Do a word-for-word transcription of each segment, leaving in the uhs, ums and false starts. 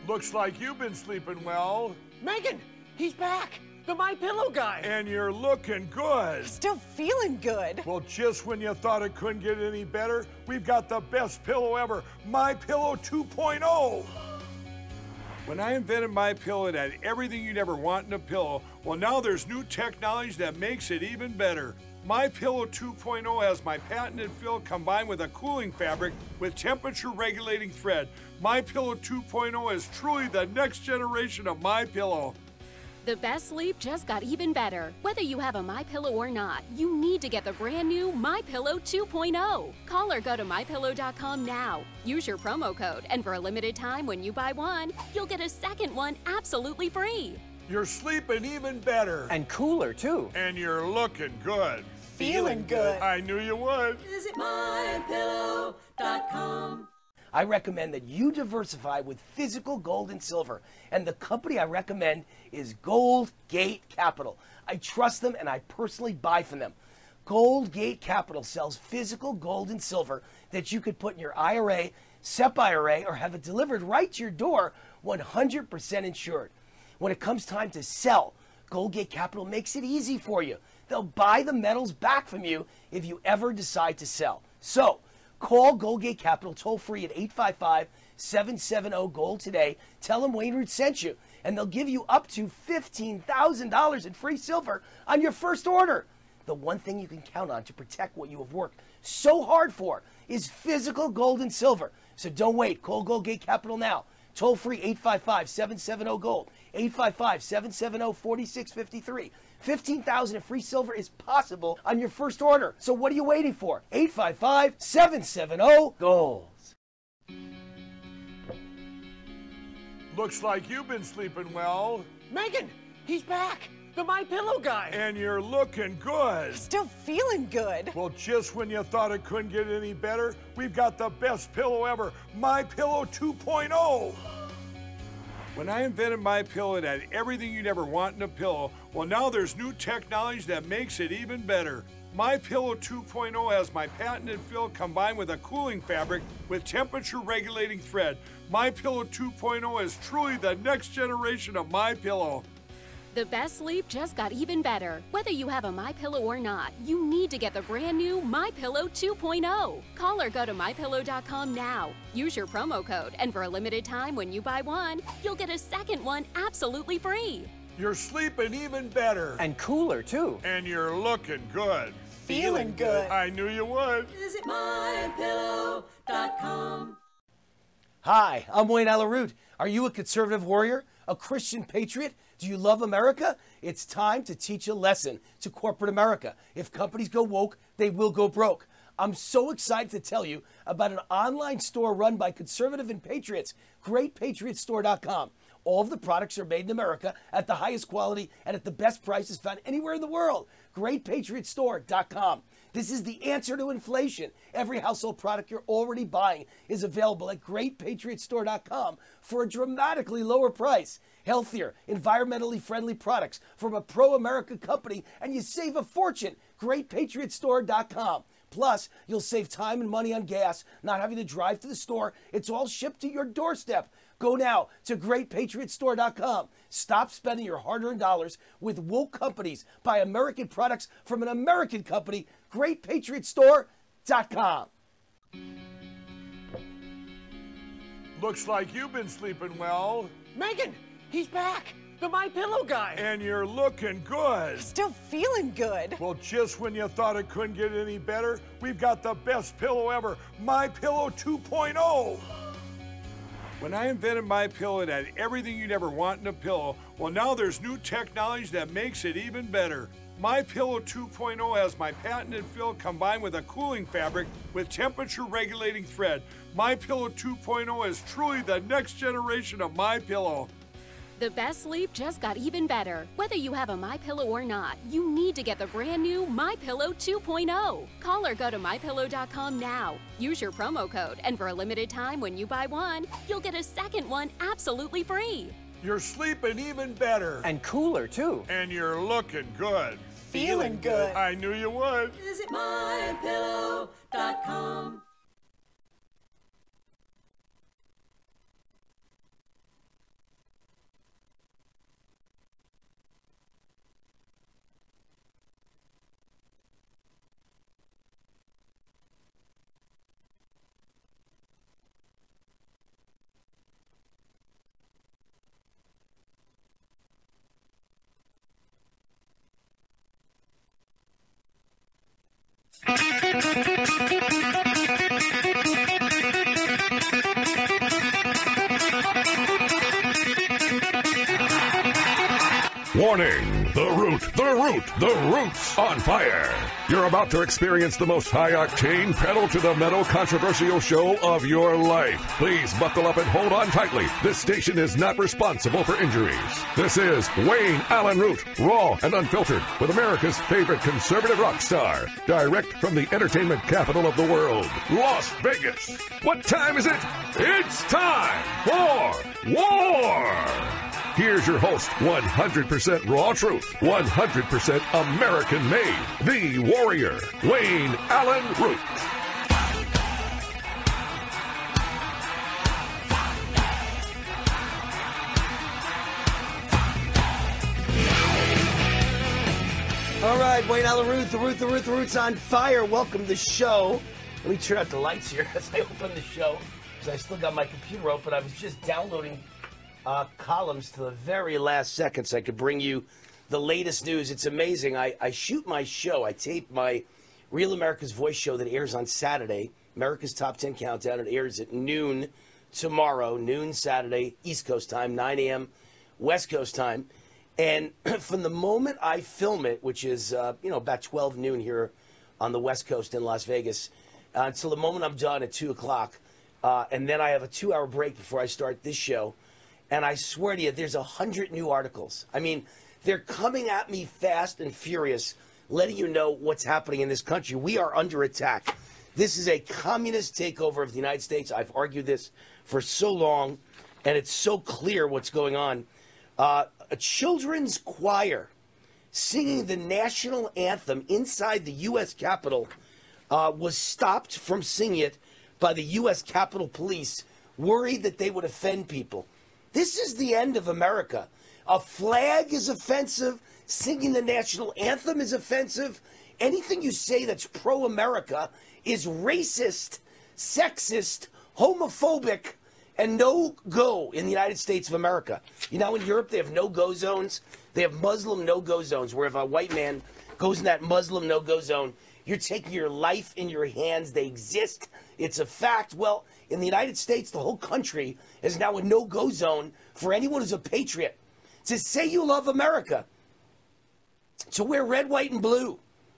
Looks like you've been sleeping well. Megan, he's back. The My Pillow guy. And you're looking good. Still feeling good. Well, just when you thought it couldn't get any better, we've got the best pillow ever, My Pillow two point oh. When I invented My Pillow, it had everything you'd ever want in a pillow. Well, now there's new technology that makes it even better. My Pillow two point oh has my patented fill combined with a cooling fabric with temperature regulating thread. My Pillow two point oh is truly the next generation of My Pillow. The best sleep just got even better. Whether you have a My Pillow or not, you need to get the brand new My Pillow two point oh. Call or go to my pillow dot com now. Use your promo code, and for a limited time when you buy one, you'll get a second one absolutely free. You're sleeping even better. And cooler, too. And you're looking good. Feeling good. I knew you would. Visit my pillow dot com. I recommend that you diversify with physical gold and silver. And the company I recommend is Gold Gate Capital. I trust them and I personally buy from them. Gold Gate Capital sells physical gold and silver that you could put in your I R A, S E P I R A, or have it delivered right to your door, one hundred percent insured. When it comes time to sell, Gold Gate Capital makes it easy for you. They'll buy the metals back from you if you ever decide to sell. So, call Gold Gate Capital toll free at eight five five, seven seven zero, GOLD today. Tell them Wayne Root sent you, and they'll give you up to fifteen thousand dollars in free silver on your first order. The one thing you can count on to protect what you have worked so hard for is physical gold and silver. So don't wait. Call Gold Gate Capital now. Toll free eight five five, seven seven zero, GOLD. eight five five, seven seven zero, four six five three. fifteen thousand dollars in free silver is possible on your first order. So what are you waiting for? eight five five, seven seven zero, GOLD. Looks like you've been sleeping well. Megan, he's back. The My Pillow guy. And you're looking good. Still feeling good. Well, just when you thought it couldn't get any better, we've got the best pillow ever, My Pillow two point oh. When I invented My Pillow, it had everything you'd ever want in a pillow. Well, now there's new technology that makes it even better. My Pillow two point oh has my patented fill combined with a cooling fabric with temperature regulating thread. My Pillow two point oh is truly the next generation of My Pillow. The best sleep just got even better. Whether you have a My Pillow or not, you need to get the brand new My Pillow two point oh. Call or go to my pillow dot com now. Use your promo code, and for a limited time when you buy one, you'll get a second one absolutely free. You're sleeping even better. And cooler, too. And you're looking good. Feeling good. I knew you would. Visit my pillow dot com. Hi, I'm Wayne Allyn Root. Are you a conservative warrior? A Christian patriot? Do you love America? It's time to teach a lesson to corporate America. If companies go woke, they will go broke. I'm so excited to tell you about an online store run by conservative and patriots, great patriot store dot com. All of the products are made in America at the highest quality and at the best prices found anywhere in the world. great patriot store dot com. This is the answer to inflation. Every household product you're already buying is available at great patriot store dot com for a dramatically lower price. Healthier, environmentally friendly products from a pro-America company, and you save a fortune. great patriot store dot com. Plus, you'll save time and money on gas, not having to drive to the store. It's all shipped to your doorstep. Go now to great patriot store dot com. Stop spending your hard-earned dollars with woke companies. Buy American products from an American company. great patriot store dot com. Looks like you've been sleeping well. Megan, he's back. The My Pillow guy. And you're looking good. Still feeling good. Well, just when you thought it couldn't get any better, we've got the best pillow ever, My Pillow two point oh. When I invented My Pillow, it had everything you'd ever want in a pillow. Well, now there's new technology that makes it even better. My Pillow two point oh has my patented fill combined with a cooling fabric with temperature regulating thread. My Pillow two point oh is truly the next generation of My Pillow. The best sleep just got even better. Whether you have a My Pillow or not, you need to get the brand new My Pillow two point oh. Call or go to my pillow dot com now. Use your promo code, and for a limited time when you buy one, you'll get a second one absolutely free. You're sleeping even better. And cooler, too. And you're looking good. Feeling good. I knew you would. Visit my pillow dot com. Warning! The root, the root, the root's on fire! You're about to experience the most high-octane, pedal-to-the-metal controversial show of your life. Please buckle up and hold on tightly. This station is not responsible for injuries. This is Wayne Allen Root, raw and unfiltered, with America's favorite conservative rock star. Direct from the entertainment capital of the world, Las Vegas. What time is it? It's time for war! Here's your host, one hundred percent raw truth, one hundred percent American made, the warrior, Wayne Allen Root. All right, Wayne Allen Root, the Root, the Root, the Root's on fire. Welcome to the show. Let me turn out the lights here as I open the show, because I still got my computer open. I was just downloading Uh, columns to the very last second so I could bring you the latest news. It's amazing. I, I shoot my show. I tape my Real America's Voice show that airs on Saturday, America's Top ten Countdown. It airs at noon tomorrow, noon Saturday, East Coast time, nine a.m. West Coast time. And from the moment I film it, which is, uh, you know, about twelve noon here on the West Coast in Las Vegas, uh, until the moment I'm done at two o'clock, uh, and then I have a two-hour break before I start this show. And I swear to you, there's a hundred new articles. I mean, they're coming at me fast and furious, letting you know what's happening in this country. We are under attack. This is a communist takeover of the United States. I've argued this for so long, and it's so clear what's going on. Uh, a children's choir singing the national anthem inside the U S Capitol uh, was stopped from singing it by the U S Capitol Police, worried that they would offend people. This is the end of America. A flag is offensive. Singing the national anthem is offensive. Anything you say that's pro-America is racist, sexist, homophobic, and no-go in the United States of America. You know, in Europe, they have no-go zones. They have Muslim no-go zones, where if a white man goes in that Muslim no-go zone, you're taking your life in your hands. They exist. It's a fact. Well, in the United States, the whole country is now a no-go zone for anyone who's a patriot. To say you love America, to wear red, white, and blue,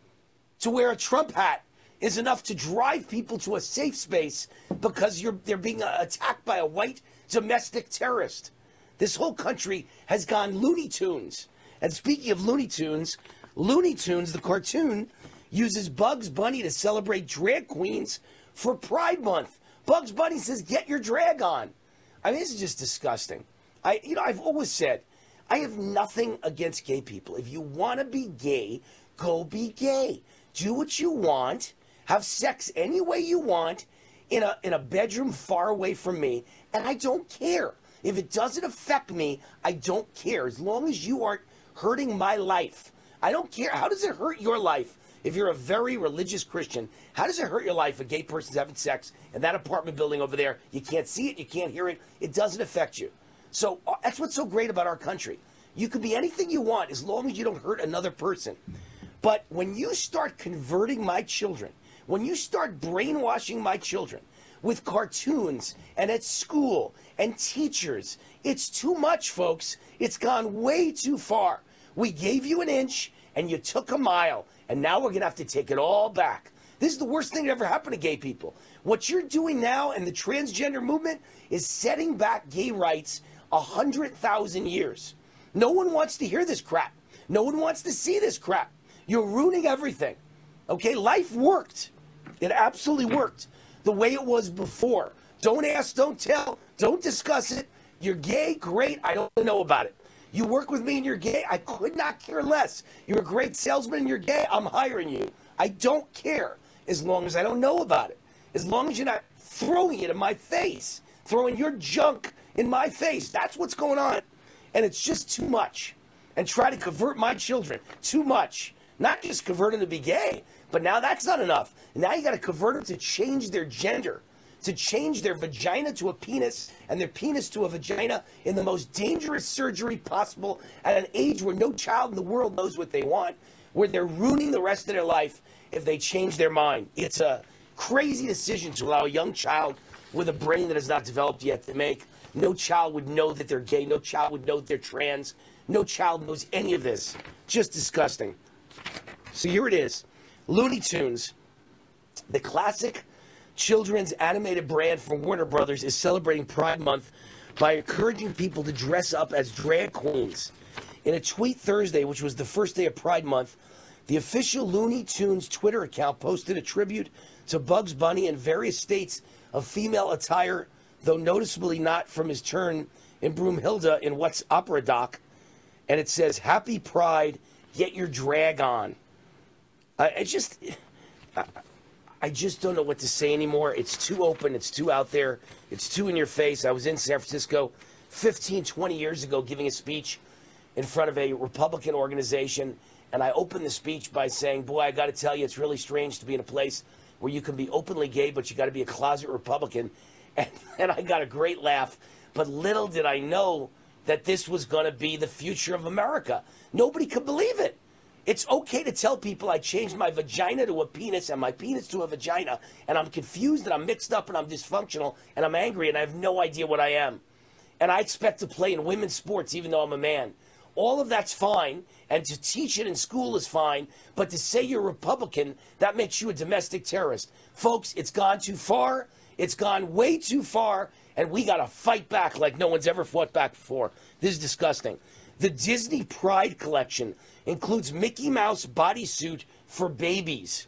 to wear a Trump hat is enough to drive people to a safe space because you're they're being attacked by a white domestic terrorist. This whole country has gone Looney Tunes. And speaking of Looney Tunes, Looney Tunes, the cartoon, uses Bugs Bunny to celebrate drag queens for Pride Month. Bugs Bunny says, get your drag on. I mean, this is just disgusting. I, you know, I've always said, I have nothing against gay people. If you want to be gay, go be gay. Do what you want. Have sex any way you want in a, in a bedroom far away from me. And I don't care. If it doesn't affect me, I don't care. As long as you aren't hurting my life. I don't care. How does it hurt your life? If you're a very religious Christian, how does it hurt your life if a gay person's having sex in that apartment building over there? You can't see it, you can't hear it, it doesn't affect you. So uh, that's what's so great about our country. You can be anything you want as long as you don't hurt another person. But when you start converting my children, when you start brainwashing my children with cartoons and at school and teachers, it's too much, folks. It's gone way too far. We gave you an inch and you took a mile. And now we're going to have to take it all back. This is the worst thing that ever happened to gay people. What you're doing now and the transgender movement is setting back gay rights one hundred thousand years. No one wants to hear this crap. No one wants to see this crap. You're ruining everything. Okay, life worked. It absolutely worked the way it was before. Don't ask, don't tell, don't discuss it. You're gay, great, I don't know about it. You work with me and you're gay, I could not care less. You're a great salesman and you're gay, I'm hiring you. I don't care as long as I don't know about it. As long as you're not throwing it in my face, throwing your junk in my face. That's what's going on. And it's just too much. And try to convert my children, too much. Not just convert them to be gay, but now that's not enough. Now you got to convert them to change their gender. to change their vagina to a penis and their penis to a vagina in the most dangerous surgery possible at an age where no child in the world knows what they want, where they're ruining the rest of their life if they change their mind. It's a crazy decision to allow a young child with a brain that has not developed yet to make. No child would know that they're gay. No child would know that they're trans. No child knows any of this. Just disgusting. So here it is. Looney Tunes, the classic children's animated brand from Warner Brothers, is celebrating Pride Month by encouraging people to dress up as drag queens. In a tweet Thursday, which was the first day of Pride Month, the official Looney Tunes Twitter account posted a tribute to Bugs Bunny and various states of female attire, though noticeably not from his turn in Broomhilda in What's Opera Doc. And it says, "Happy Pride, get your drag on." I, I just, I, I just don't know what to say anymore. It's too open. It's too out there. It's too in your face. I was in San Francisco fifteen, twenty years ago giving a speech in front of a Republican organization. And I opened the speech by saying, boy, I got to tell you, it's really strange to be in a place where you can be openly gay, but you got to be a closet Republican. And, and I got a great laugh. But little did I know that this was going to be the future of America. Nobody could believe it. It's okay to tell people I changed my vagina to a penis and my penis to a vagina, and I'm confused and I'm mixed up and I'm dysfunctional and I'm angry and I have no idea what I am. And I expect to play in women's sports even though I'm a man. All of that's fine, and to teach it in school is fine, but to say you're a Republican, that makes you a domestic terrorist. Folks, it's gone too far. It's gone way too far, and we got to fight back like no one's ever fought back before. This is disgusting. The Disney Pride collection includes Mickey Mouse bodysuit for babies.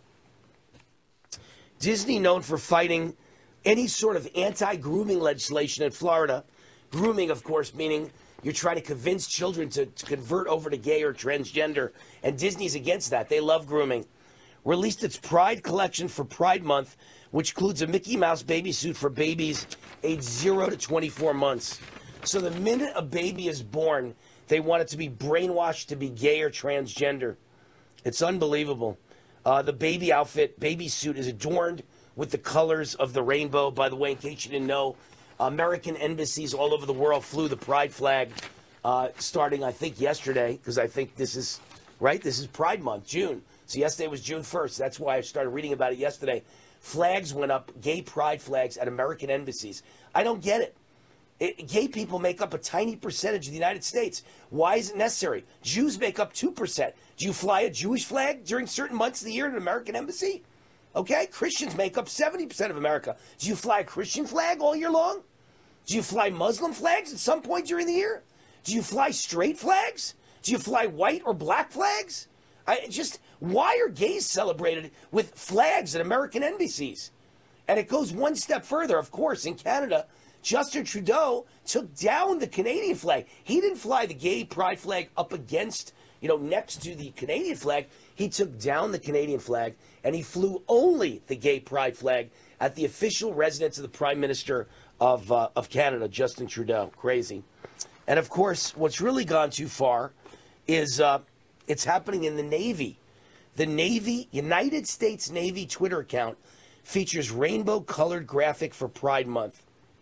Disney, known for fighting any sort of anti-grooming legislation in Florida. Grooming, of course, meaning you're trying to convince children to, to convert over to gay or transgender, and Disney's against that. They love grooming. Released its Pride collection for Pride Month, which includes a Mickey Mouse baby suit for babies aged zero to twenty-four months. So the minute a baby is born, they want it to be brainwashed to be gay or transgender. It's unbelievable. Uh, the baby outfit, baby suit, is adorned with the colors of the rainbow. By the way, in case you didn't know, American embassies all over the world flew the Pride flag uh, starting, I think, yesterday, because I think this is, right? This is Pride Month, June. So yesterday was June first. That's why I started reading about it yesterday. Flags went up, gay pride flags at American embassies. I don't get it. It, gay people make up a tiny percentage of the United States. Why is it necessary? Jews make up two percent. Do you fly a Jewish flag during certain months of the year at an American embassy? Okay, Christians make up seventy percent of America. Do you fly a Christian flag all year long? Do you fly Muslim flags at some point during the year? Do you fly straight flags? Do you fly white or black flags? I just, why are gays celebrated with flags at American embassies? And it goes one step further, of course. In Canada, Justin Trudeau took down the Canadian flag. He didn't fly the gay pride flag up against, you know, next to the Canadian flag. He took down the Canadian flag, and he flew only the gay pride flag at the official residence of the Prime Minister of uh, of Canada, Justin Trudeau. Crazy. And of course, what's really gone too far is uh, it's happening in the Navy. The Navy, United States Navy Twitter account features rainbow-colored graphic for Pride Month.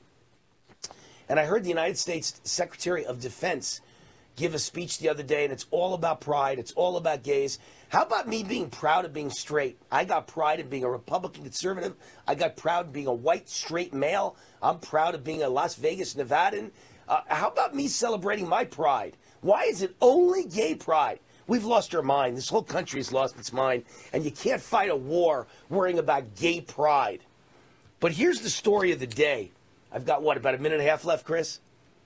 And I heard the United States Secretary of Defense give a speech the other day, and it's all about pride. It's all about gays. How about me being proud of being straight? I got pride in being a Republican conservative. I got proud of being a white, straight male. I'm proud of being a Las Vegas Nevadan. Uh, how about me celebrating my pride? Why is it only gay pride? We've lost our mind. This whole country has lost its mind. And you can't fight a war worrying about gay pride. But here's the story of the day. I've got, what, about a minute and a half left, Chris?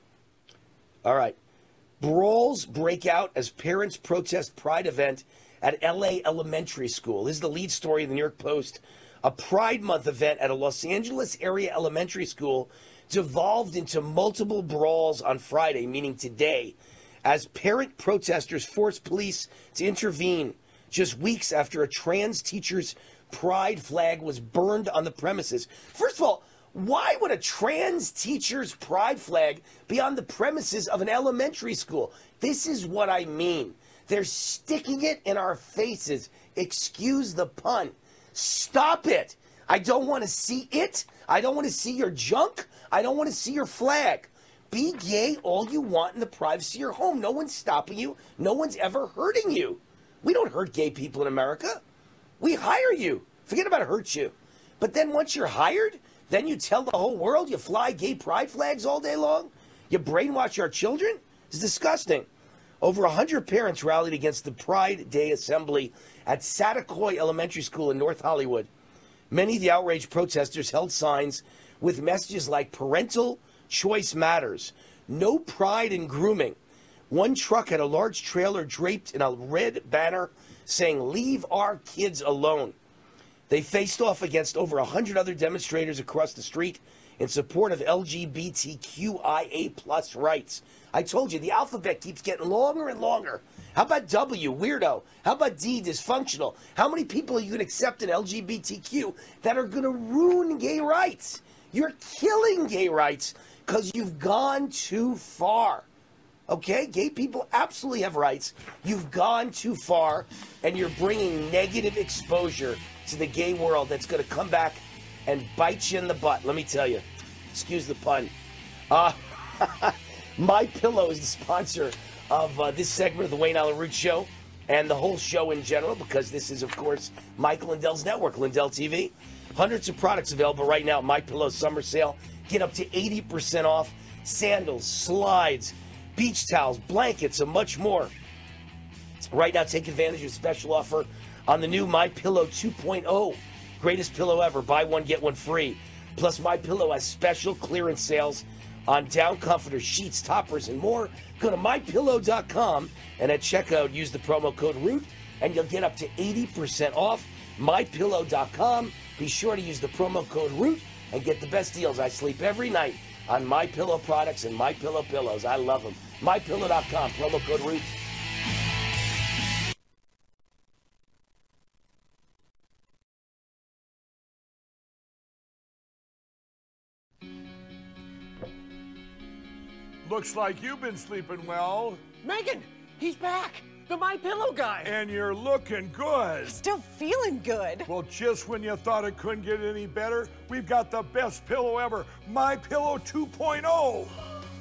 All right. Brawls break out as parents protest Pride event at L A elementary school. This is the lead story of the New York Post. A Pride Month event at a Los Angeles area elementary school devolved into multiple brawls on Friday, meaning today, as parent protesters forced police to intervene just weeks after a trans teacher's pride flag was burned on the premises. First of all, why would a trans teacher's pride flag be on the premises of an elementary school? This is what I mean. They're sticking it in our faces. Excuse the pun. Stop it. I don't want to see it. I don't want to see your junk. I don't want to see your flag. Be gay all you want in the privacy of your home. No one's stopping you. No one's ever hurting you. We don't hurt gay people in America. We hire you. Forget about hurt you. But then once you're hired, then you tell the whole world you fly gay pride flags all day long? You brainwash our children? It's disgusting. Over one hundred parents rallied against the Pride Day assembly at Satakoy Elementary School in North Hollywood. Many of the outraged protesters held signs with messages like parental choice matters, no pride in grooming. One truck had a large trailer draped in a red banner saying, "Leave our kids alone." They faced off against over one hundred other demonstrators across the street in support of L G B T Q I A plus rights. I told you, the alphabet keeps getting longer and longer. How about W, weirdo? How about D, dysfunctional? How many people are you going to accept in L G B T Q that are going to ruin gay rights? You're killing gay rights because you've gone too far. Okay? Gay people absolutely have rights. You've gone too far, and you're bringing negative exposure to the gay world that's going to come back and bite you in the butt. Let me tell you. Excuse the pun. Uh, MyPillow is the sponsor of uh, this segment of the Wayne Allyn Root Show and the whole show in general, because this is, of course, Mike Lindell's network, Lindell T V. Hundreds of products available right now at MyPillow Summer Sale. Get up to eighty percent off. Sandals, slides, beach towels, blankets, and much more. Right now, take advantage of a special offer on the new MyPillow two point oh. Greatest pillow ever. Buy one, get one free. Plus, MyPillow has special clearance sales on down comforters, sheets, toppers, and more. Go to my pillow dot com and at checkout use the promo code ROOT and you'll get up to eighty percent off. my pillow dot com. Be sure to use the promo code ROOT and get the best deals. I sleep every night on MyPillow products and MyPillow pillows. I love them. my pillow dot com, promo code ROOT. Looks like you've been sleeping well, Megan, he's back. The My Pillow guy. and you're looking good. Still feeling good. Well, just when you thought it couldn't get any better, we've got the best pillow ever, My Pillow two point oh.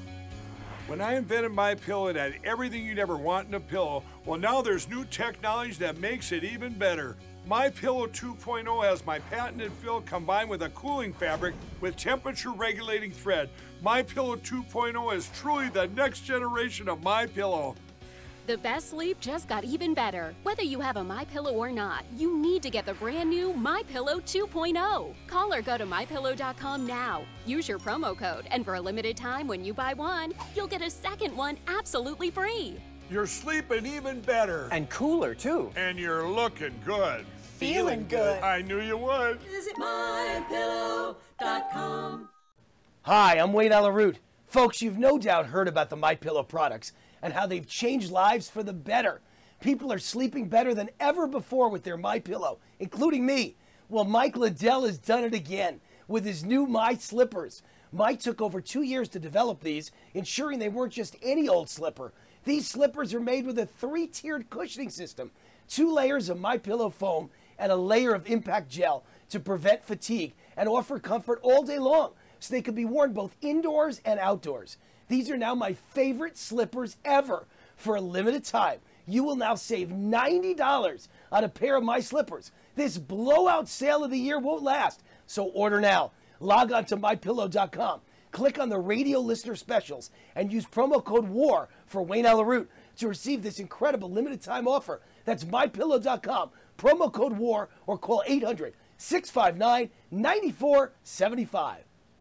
When I invented My Pillow, it had everything you'd ever want in a pillow. Well, now there's new technology that makes it even better. My Pillow two point oh has my patented fill combined with a cooling fabric with temperature regulating thread. My Pillow two point oh is truly the next generation of My Pillow. The best sleep just got even better. Whether you have a MyPillow or not, you need to get the brand new MyPillow two point oh. Call or go to my pillow dot com now. Use your promo code, and for a limited time when you buy one, you'll get a second one absolutely free. You're sleeping even better, And cooler, too. and you're looking good. Feeling good. I knew you would. Visit my pillow dot com. Hi, I'm Wayne Allyn Root. Folks, you've no doubt heard about the MyPillow products and how they've changed lives for the better. People are sleeping better than ever before with their MyPillow, including me. Well, Mike Lindell has done it again with his new My Slippers. Mike took over two years to develop these, ensuring they weren't just any old slipper. These slippers are made with a three-tiered cushioning system, two layers of MyPillow foam, and a layer of impact gel to prevent fatigue and offer comfort all day long, so they can be worn both indoors and outdoors. These are now my favorite slippers ever. For a limited time, you will now save ninety dollars on a pair of My Slippers. This blowout sale of the year won't last, so order now. Log on to my pillow dot com, click on the radio listener specials, and use promo code WAR for Wayne Allyn Root to receive this incredible limited time offer. That's my pillow dot com, promo code WAR, or call eight hundred, six five nine, nine four seven five.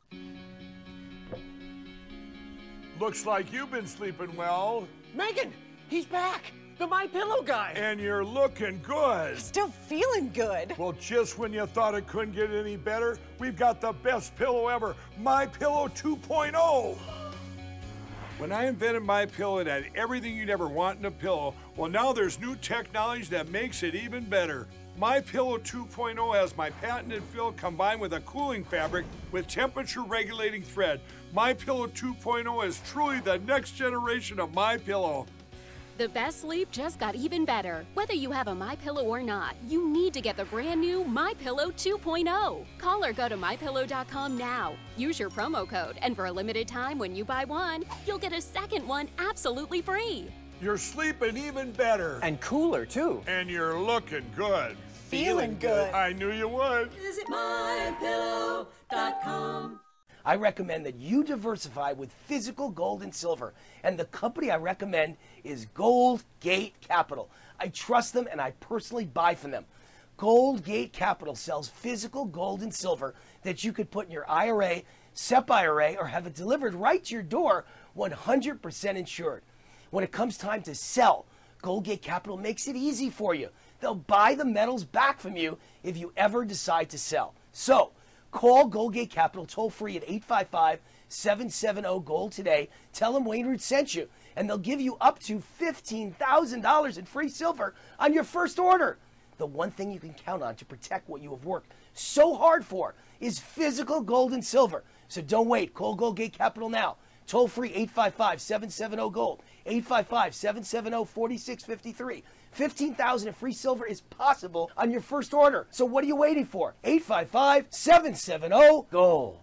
Looks like you've been sleeping well, Megan, he's back. The My Pillow guy. and you're looking good. Still feeling good. Well, just when you thought it couldn't get any better, we've got the best pillow ever, My Pillow two point oh. When I invented My Pillow, it had everything you'd ever want in a pillow. Well, now there's new technology that makes it even better. My Pillow two point oh has my patented fill combined with a cooling fabric with temperature regulating thread. My Pillow two point oh is truly the next generation of My Pillow. The best sleep just got even better. Whether you have a MyPillow or not, you need to get the brand new MyPillow two point oh. Call or go to my pillow dot com now. Use your promo code, and for a limited time when you buy one, you'll get a second one absolutely free. You're sleeping even better. And cooler, too. And you're looking good. Feeling good. I knew you would. Visit my pillow dot com. I recommend that you diversify with physical gold and silver. And the company I recommend is Gold Gate Capital. I trust them and I personally buy from them. Gold Gate Capital sells physical gold and silver that you could put in your I R A, S E P I R A, or have it delivered right to your door, one hundred percent insured. When it comes time to sell, Gold Gate Capital makes it easy for you. They'll buy the metals back from you if you ever decide to sell. So, call Gold Gate Capital toll free at eight five five, seven seven zero, GOLD today. Tell them Wayne Root sent you, and they'll give you up to fifteen thousand dollars in free silver on your first order. The one thing you can count on to protect what you have worked so hard for is physical gold and silver. So don't wait. Call Gold Gate Capital now. Toll free eight five five, seven seven zero, GOLD. eight five five, seven seven zero, four six five three. fifteen thousand dollars in free silver is possible on your first order. So what are you waiting for? eight five five, seven seven zero, GOLD.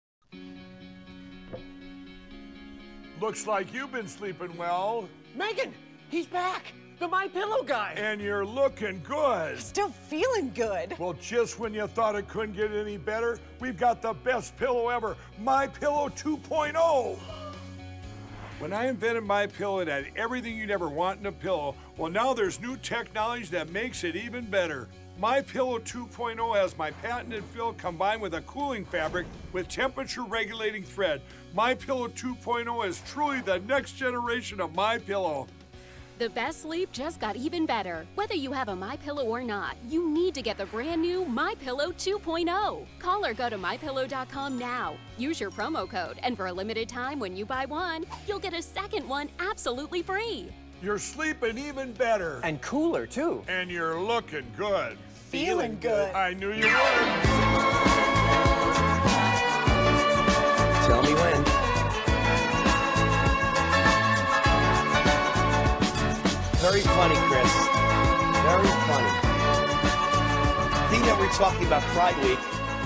Looks like you've been sleeping well. Megan, he's back. The My Pillow guy. And you're looking good. Still feeling good. Well, just when you thought it couldn't get any better, we've got the best pillow ever, My Pillow two point oh. When I invented My Pillow, it had everything you'd ever want in a pillow. Well, now there's new technology that makes it even better. My Pillow two point oh has my patented fill combined with a cooling fabric with temperature regulating thread. My Pillow two point oh is truly the next generation of My Pillow. The best sleep just got even better. Whether you have a MyPillow or not, you need to get the brand new MyPillow two point oh. Call or go to my pillow dot com now. Use your promo code, and for a limited time when you buy one, you'll get a second one absolutely free. You're sleeping even better. And cooler, too. And you're looking good. Feeling good. I knew you would. Tell me when. Very funny, Chris. Very funny. Being that we're talking about Pride Week,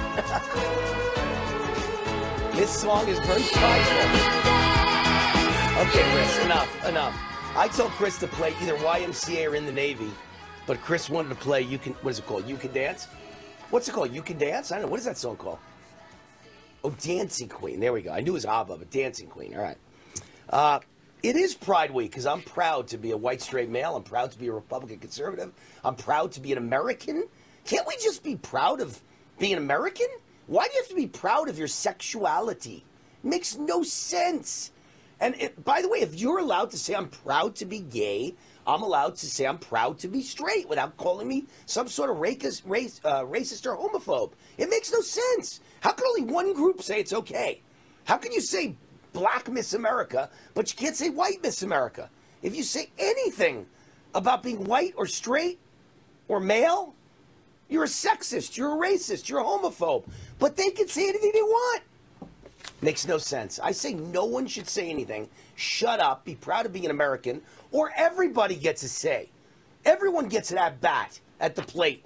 this song is very prideful. Okay, Chris, enough, enough. I told Chris to play either Y M C A or In the Navy, but Chris wanted to play You Can, what is it called? You Can Dance? What's it called? You Can Dance? I don't know. What is that song called? Oh, Dancing Queen. There we go. I knew it was ABBA, but Dancing Queen. All right. Uh, It is Pride Week because I'm proud to be a white straight male. I'm proud to be a Republican conservative. I'm proud to be an American. Can't we just be proud of being American? Why do you have to be proud of your sexuality? It makes no sense. And it, by the way, if you're allowed to say I'm proud to be gay, I'm allowed to say I'm proud to be straight without calling me some sort of racist, race, uh, racist or homophobe. It makes no sense. How can only one group say it's okay? How can you say Black Miss America, but you can't say white Miss America? If you say anything about being white or straight or male, you're a sexist, you're a racist, you're a homophobe. But they can say anything they want. Makes no sense. I say no one should say anything. Shut up, be proud of being an American, or everybody gets a say. Everyone gets an at-bat at the plate.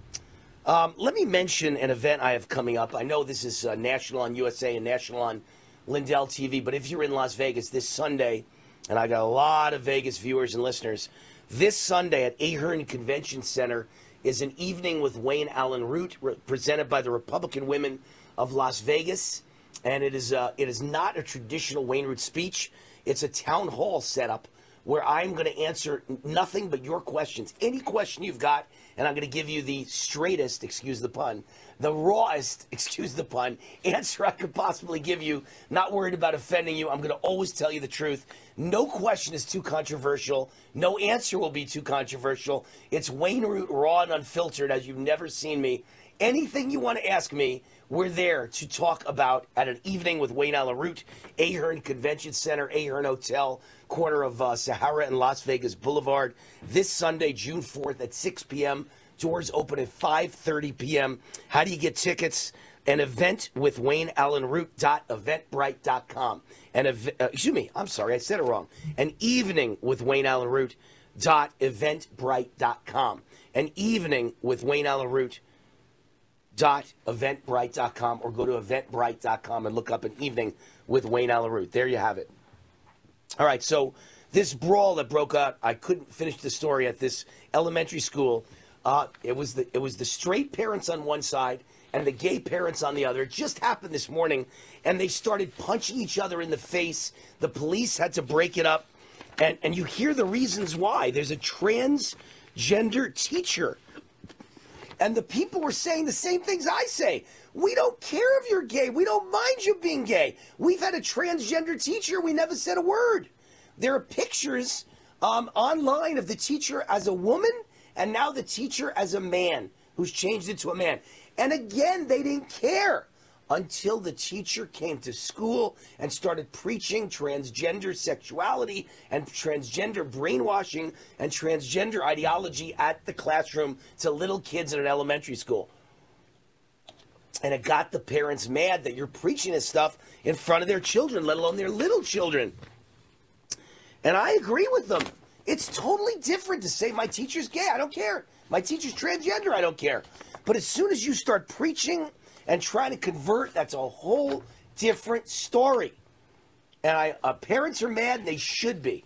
Um, let me mention an event I have coming up. I know this is uh, national on U S A and national on Lindell T V, but if you're in Las Vegas this Sunday, and I got a lot of Vegas viewers and listeners, this Sunday at Ahern Convention Center is an evening with Wayne Allen Root, re- presented by the Republican Women of Las Vegas, and it is uh, it is not a traditional Wayne Root speech. It's a town hall setup where I'm going to answer nothing but your questions, any question you've got, and I'm going to give you the straightest, excuse the pun, the rawest, excuse the pun, answer I could possibly give you. Not worried about offending you. I'm going to always tell you the truth. No question is too controversial. No answer will be too controversial. It's Wayne Root, raw and unfiltered, as you've never seen me. Anything you want to ask me, we're there to talk about at an evening with Wayne Allen Root, Ahern Convention Center, Ahern Hotel, corner of uh, Sahara and Las Vegas Boulevard, this Sunday, June fourth at six p.m. Doors open at five thirty p.m. How do you get tickets? an event with Wayne Allen Root dot eventbrite dot com. An ev- uh, excuse me, I'm sorry, I said it wrong. An evening with Wayne Allen Root dot eventbrite dot com. An evening with Wayne Allen Root dot eventbrite dot com, or go to eventbrite dot com and look up an evening with Wayne Allen Root. There you have it. All right, so this brawl that broke out, I couldn't finish the story at this elementary school. Uh, it was the it was the straight parents on one side and the gay parents on the other. It just happened this morning, and they started punching each other in the face. The police had to break it up, and, and you hear the reasons why. There's a transgender teacher, and the people were saying the same things I say. We don't care if you're gay. We don't mind you being gay. We've had a transgender teacher. We never said a word. There are pictures um, online of the teacher as a woman and now the teacher as a man who's changed into a man. And again, they didn't care until the teacher came to school and started preaching transgender sexuality and transgender brainwashing and transgender ideology at the classroom to little kids in an elementary school. And it got the parents mad that you're preaching this stuff in front of their children, let alone their little children. And I agree with them. It's totally different to say my teacher's gay. I don't care. My teacher's transgender. I don't care. But as soon as you start preaching and trying to convert, that's a whole different story. And I, uh, parents are mad, and they should be.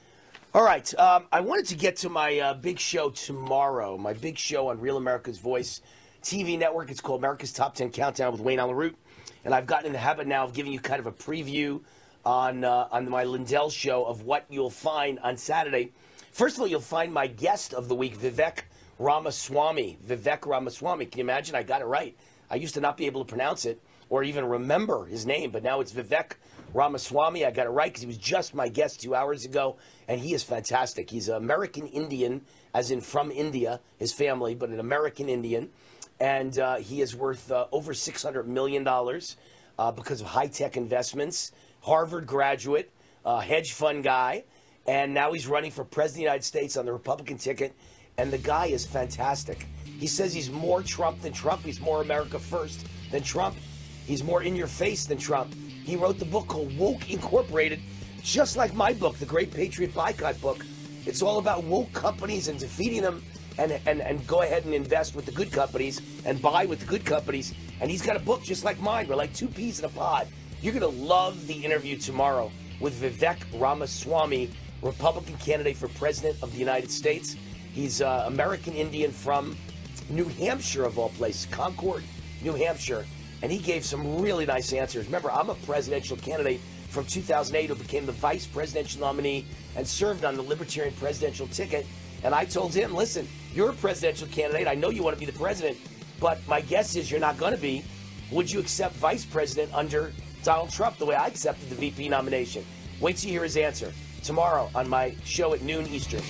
All right. Um, I wanted to get to my uh, big show tomorrow, my big show on Real America's Voice T V network. It's called America's Top ten Countdown with Wayne Allen Root. And I've gotten in the habit now of giving you kind of a preview on uh, on my Lindell show of what you'll find on Saturday. First of all, you'll find my guest of the week, Vivek Ramaswamy. Vivek Ramaswamy. Can you imagine? I got it right. I used to not be able to pronounce it or even remember his name, but now it's Vivek Ramaswamy. I got it right because he was just my guest two hours ago, and he is fantastic. He's an American Indian, as in from India, his family, but an American Indian, and uh, he is worth uh, over six hundred million dollars uh, because of high-tech investments. Harvard graduate, uh, hedge fund guy, and now he's running for president of the United States on the Republican ticket, and the guy is fantastic. He says he's more Trump than Trump. He's more America first than Trump. He's more in your face than Trump. He wrote the book called Woke Incorporated, just like my book, The Great Patriot Boycott book. It's all about woke companies and defeating them, and, and, and go ahead and invest with the good companies and buy with the good companies. And he's got a book just like mine. We're like two peas in a pod. You're going to love the interview tomorrow with Vivek Ramaswamy, Republican candidate for president of the United States. He's uh, American Indian from New Hampshire, of all places, Concord, New Hampshire. And he gave some really nice answers. Remember, I'm a presidential candidate from two thousand eight who became the vice presidential nominee and served on the Libertarian presidential ticket. And I told him, listen, you're a presidential candidate. I know you want to be the president, but my guess is you're not going to be. Would you accept vice president under Donald Trump the way I accepted the V P nomination? Wait till you hear his answer tomorrow on my show at noon Eastern.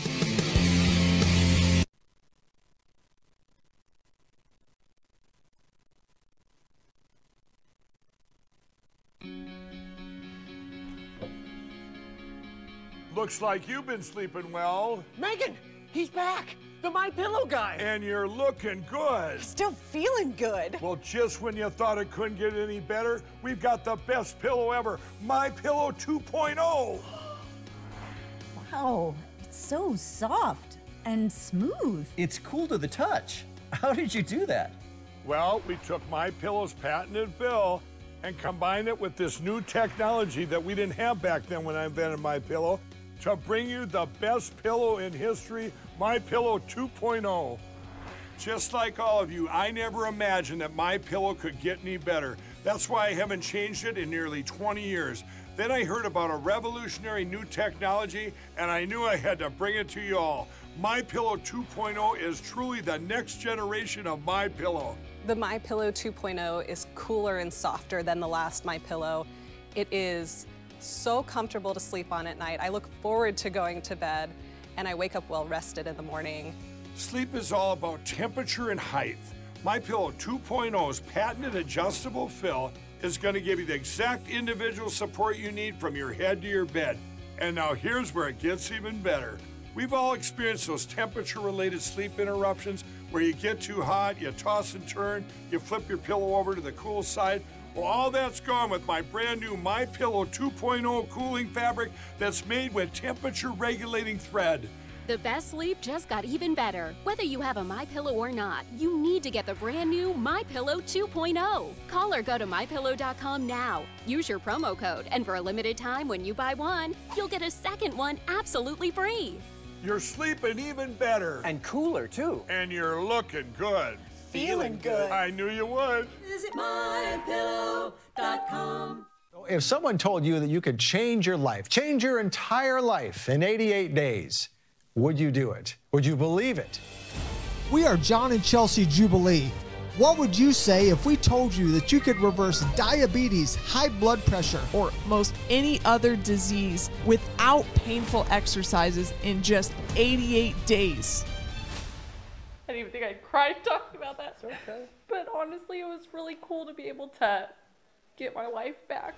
Looks like you've been sleeping well, Megan, he's back. The My Pillow guy. and you're looking good. Still feeling good. Well, just when you thought it couldn't get any better, we've got the best pillow ever, My Pillow two point oh. Wow, it's so soft and smooth. It's cool to the touch. How did you do that? Well, we took My Pillow's patented fill and combined it with this new technology that we didn't have back then when I invented My Pillow to bring you the best pillow in history, My Pillow two point oh. Just like all of you, I never imagined that My Pillow could get any better. That's why I haven't changed it in nearly twenty years. Then I heard about a revolutionary new technology, and I knew I had to bring it to you all. My Pillow two point oh is truly the next generation of My Pillow. The My Pillow two point oh is cooler and softer than the last My Pillow. It is so comfortable to sleep on at night. I look forward to going to bed, and I wake up well rested in the morning. Sleep is all about temperature and height. My Pillow two point oh's patented adjustable fill is going to give you the exact individual support you need from your head to your bed. And now here's where it gets even better. We've all experienced those temperature-related sleep interruptions where you get too hot, you toss and turn, you flip your pillow over to the cool side. Well, all that's gone with my brand new MyPillow two point oh cooling fabric that's made with temperature-regulating thread. The best sleep just got even better. Whether you have a MyPillow or not, you need to get the brand new MyPillow two point oh. Call or go to my pillow dot com now. Use your promo code, and for a limited time when you buy one, you'll get a second one absolutely free. You're sleeping even better. And cooler, too. And you're looking good. Feeling good. I knew you would. Visit my pillow dot com. If someone told you that you could change your life, change your entire life in eighty-eight days, would you do it? Would you believe it? We are John and Chelsea Jubilee. What would you say if we told you that you could reverse diabetes, high blood pressure, or most any other disease without painful exercises in just eighty-eight days? I didn't even think I'd cry talking about that. Okay. But honestly, it was really cool to be able to get my life back.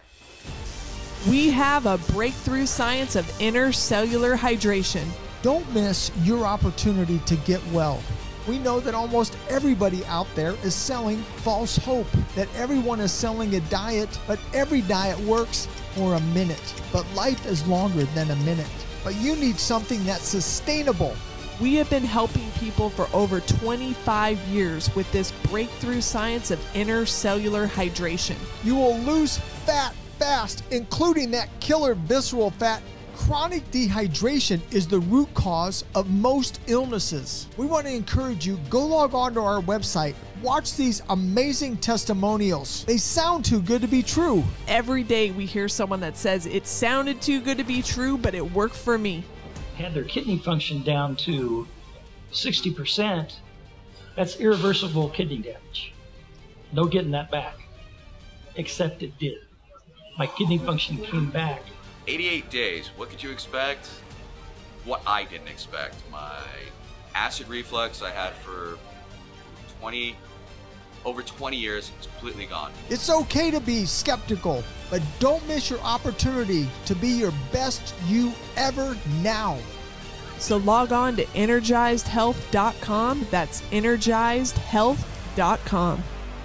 We have a breakthrough science of intercellular hydration. Don't miss your opportunity to get well. We know that almost everybody out there is selling false hope, that everyone is selling a diet, but every diet works for a minute. But life is longer than a minute. But you need something that's sustainable. We have been helping people for over twenty-five years with this breakthrough science of intercellular hydration. You will lose fat fast, including that killer visceral fat. Chronic dehydration is the root cause of most illnesses. We want to encourage you, go log on to our website, watch these amazing testimonials. They sound too good to be true. Every day we hear someone that says it sounded too good to be true, but it worked for me. Had their kidney function down to sixty percent, that's irreversible kidney damage. No getting that back, except it did. My kidney function came back. eighty-eight days, what could you expect? What I didn't expect. My acid reflux I had for twenty, over twenty years, it's completely gone. It's okay to be skeptical, but don't miss your opportunity to be your best you ever now. So log on to energized health dot com. That's energized health dot com.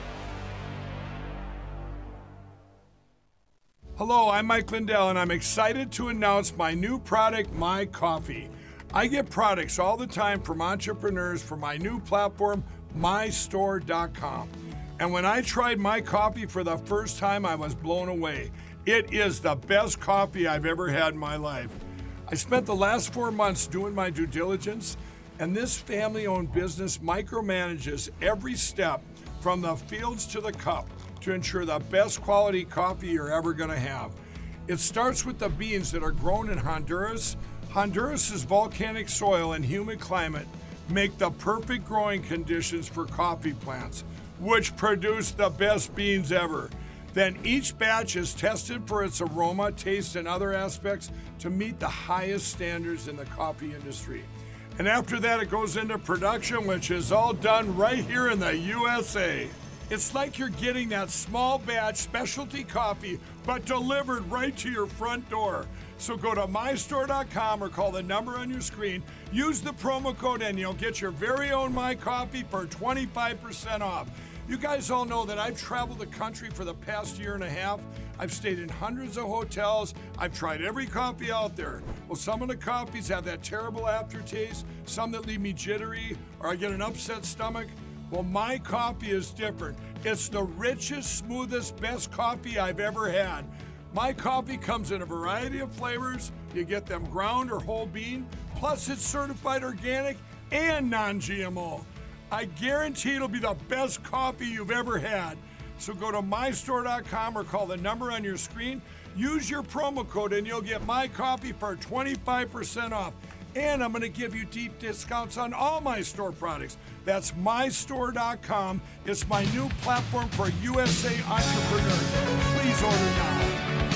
Hello, I'm Mike Lindell, and I'm excited to announce my new product, My Coffee. I get products all the time from entrepreneurs for my new platform, my store dot com. And when I tried My Coffee for the first time, I was blown away. It is the best coffee I've ever had in my life. I spent the last four months doing my due diligence, and this family-owned business micromanages every step from the fields to the cup to ensure the best quality coffee you're ever going to have. It starts with the beans that are grown in Honduras. Honduras's volcanic soil and humid climate make the perfect growing conditions for coffee plants, which produce the best beans ever. Then each batch is tested for its aroma, taste, and other aspects to meet the highest standards in the coffee industry. And after that, it goes into production, which is all done right here in the U S A. It's like you're getting that small batch specialty coffee, but delivered right to your front door. So go to my store dot com or call the number on your screen. Use the promo code and you'll get your very own My Coffee for twenty-five percent off. You guys all know that I've traveled the country for the past year and a half. I've stayed in hundreds of hotels. I've tried every coffee out there. Well, some of the coffees have that terrible aftertaste, some that leave me jittery, or I get an upset stomach. Well, My Coffee is different. It's the richest, smoothest, best coffee I've ever had. My Coffee comes in a variety of flavors. You get them ground or whole bean, plus it's certified organic and non-G M O. I guarantee it'll be the best coffee you've ever had. So go to my store dot com or call the number on your screen. Use your promo code and you'll get My Coffee for twenty-five percent off. And I'm going to give you deep discounts on all my store products. That's my store dot com. It's my new platform for U S A entrepreneurs. Please order now.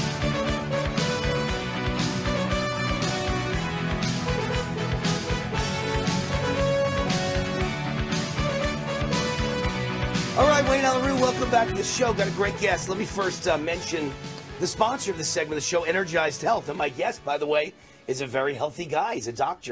All right, Wayne Allyn Root, welcome back to the show. Got a great guest. Let me first uh, mention the sponsor of this segment of the show, Energized Health. And my guest, by the way, is a very healthy guy. He's a doctor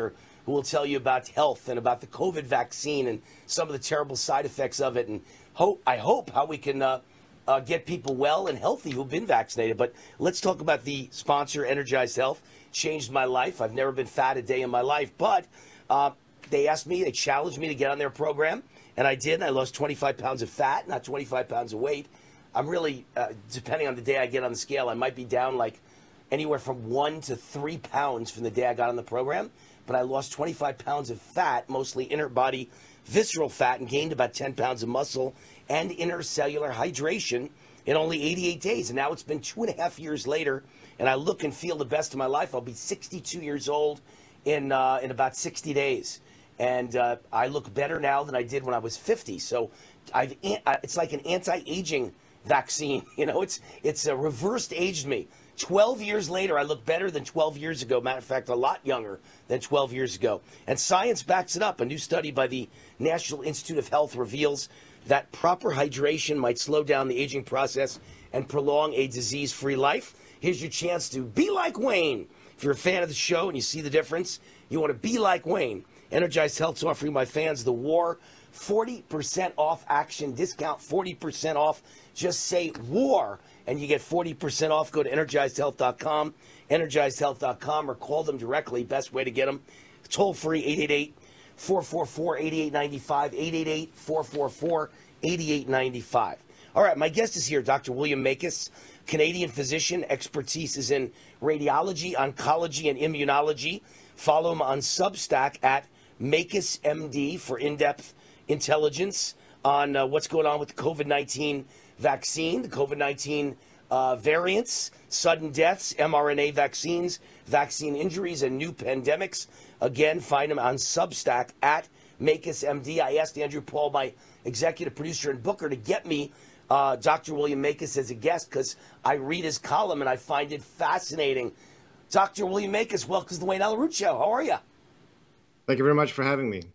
who will tell you about health and about the COVID vaccine and some of the terrible side effects of it. And hope, I hope how we can uh, uh, get people well and healthy who've been vaccinated. But let's talk about the sponsor, Energized Health. Changed my life. I've never been fat a day in my life. But uh, they asked me, they challenged me to get on their program. And I did. And I lost twenty-five pounds of fat, not twenty-five pounds of weight. I'm really, uh, depending on the day I get on the scale, I might be down like anywhere from one to three pounds from the day I got on the program. But I lost twenty-five pounds of fat, mostly inner body visceral fat, and gained about ten pounds of muscle and intercellular hydration in only eighty-eight days. And now it's been two and a half years later, and I look and feel the best of my life. I'll be sixty-two years old in uh, in about sixty days. And uh, I look better now than I did when I was fifty. So I've, it's like an anti-aging vaccine. You know, it's it's uh, reversed aged me. twelve years later, I look better than twelve years ago. Matter of fact, a lot younger than twelve years ago. And science backs it up. A new study by the National Institute of Health reveals that proper hydration might slow down the aging process and prolong a disease-free life. Here's your chance to be like Wayne. If you're a fan of the show and you see the difference, you want to be like Wayne. Energized Health's offering my fans the WAR forty percent off action discount, forty percent off. Just say WAR and you get forty percent off. Go to energized health dot com, energized health dot com, or call them directly. Best way to get them. Toll free, eight eight eight, four four four, eight eight nine five, eight eight eight, four four four, eight eight nine five. All right, my guest is here, Doctor William Makis, Canadian physician. Expertise is in radiology, oncology, and immunology. Follow him on Substack at Makis M D for in-depth intelligence on uh, what's going on with the COVID nineteen vaccine, the COVID nineteen uh, variants, sudden deaths, mRNA vaccines, vaccine injuries, and new pandemics. Again, find him on Substack at Makis M D. I asked Andrew Paul, my executive producer and booker, to get me uh, Doctor William Makis as a guest because I read his column and I find it fascinating. Doctor William Makis, welcome to the Wayne Allyn Root Show. How are you? Thank you very much for having me.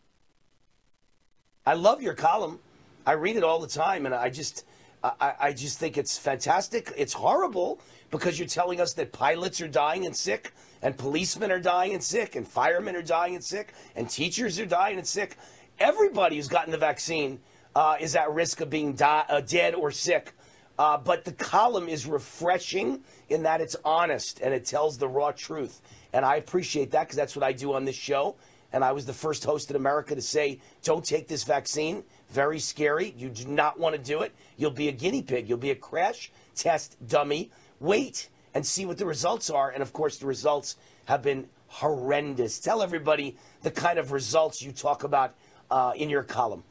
I love your column. I read it all the time, and I just, I, I just think it's fantastic. It's horrible because you're telling us that pilots are dying and sick, and policemen are dying and sick, and firemen are dying and sick, and teachers are dying and sick. Everybody who's gotten the vaccine uh, is at risk of being die, uh, dead or sick. Uh, but the column is refreshing in that it's honest and it tells the raw truth. And I appreciate that because that's what I do on this show. And I was the first host in America to say, don't take this vaccine. Very scary. You do not want to do it. You'll be a guinea pig. You'll be a crash test dummy. Wait and see what the results are. And, of course, the results have been horrendous. Tell everybody the kind of results you talk about uh, in your column.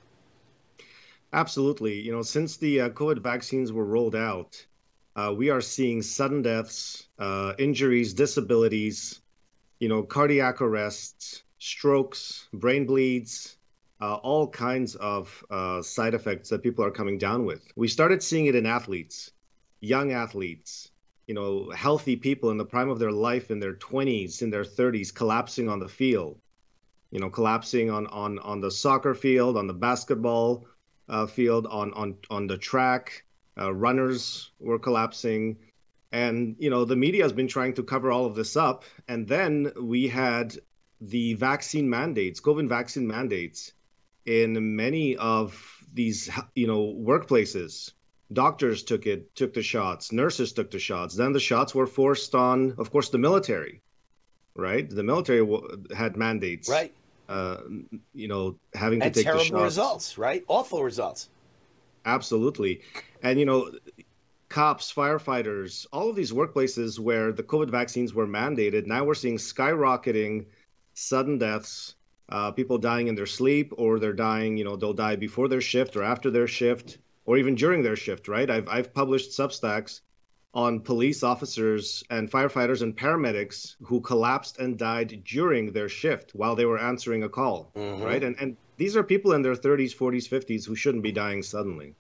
Absolutely. You know, since the uh, COVID vaccines were rolled out, uh, we are seeing sudden deaths, uh, injuries, disabilities, you know, cardiac arrests, strokes, brain bleeds, uh, all kinds of uh, side effects that people are coming down with. We started seeing it in athletes, young athletes, you know, healthy people in the prime of their life, in their twenties, in their thirties, collapsing on the field, you know, collapsing on on on the soccer field, on the basketball uh, field, on on on the track. Uh, runners were collapsing. And, you know, the media has been trying to cover all of this up. And then we had the vaccine mandates, COVID vaccine mandates in many of these, you know, workplaces. Doctors took it, took the shots, nurses took the shots. Then the shots were forced on, of course, the military, right? The military w- had mandates, right? Uh, you know, having to and take the shots. terrible results, right? Awful results. Absolutely. And, you know, cops, firefighters, all of these workplaces where the COVID vaccines were mandated, now we're seeing skyrocketing sudden deaths, uh, people dying in their sleep, or they're dying, you know, they'll die before their shift or after their shift, or even during their shift, right? I've, I've published Substacks on police officers and firefighters and paramedics who collapsed and died during their shift while they were answering a call, mm-hmm. right? And, and these are people in their thirties, forties, fifties who shouldn't be dying suddenly.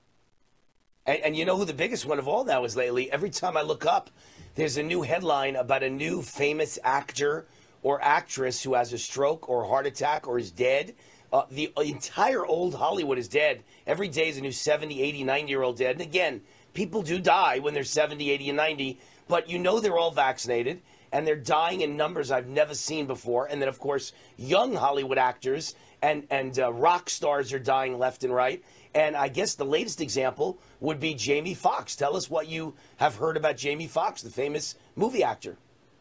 And, and you know who the biggest one of all now is lately? Every time I look up, there's a new headline about a new famous actor or actress who has a stroke or a heart attack or is dead. Uh, the entire old Hollywood is dead. Every day is a new seventy, eighty, ninety-year-old dead. And again, people do die when they're seventy, eighty, and ninety, but you know they're all vaccinated. and they're dying in numbers I've never seen before. And then, of course, young Hollywood actors and, and uh, rock stars are dying left and right. And I guess the latest example would be Jamie Foxx. Tell us what you have heard about Jamie Foxx, the famous movie actor.